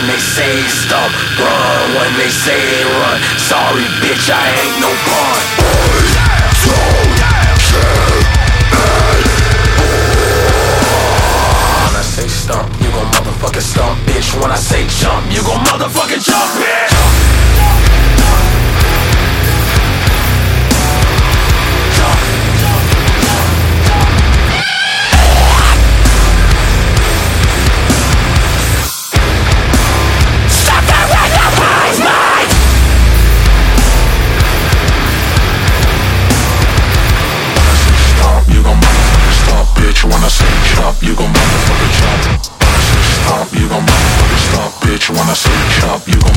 they say stop, run when they say run. Sorry bitch, I ain't no pawn. When I say stomp, you gon' motherfucking stomp, bitch. When I say jump, you gon' motherfucking jump, bitch. When I say chop, you gon' motherfucking chop. When I say stop, you gon' motherfucking stop, bitch. When I say chop, you gon'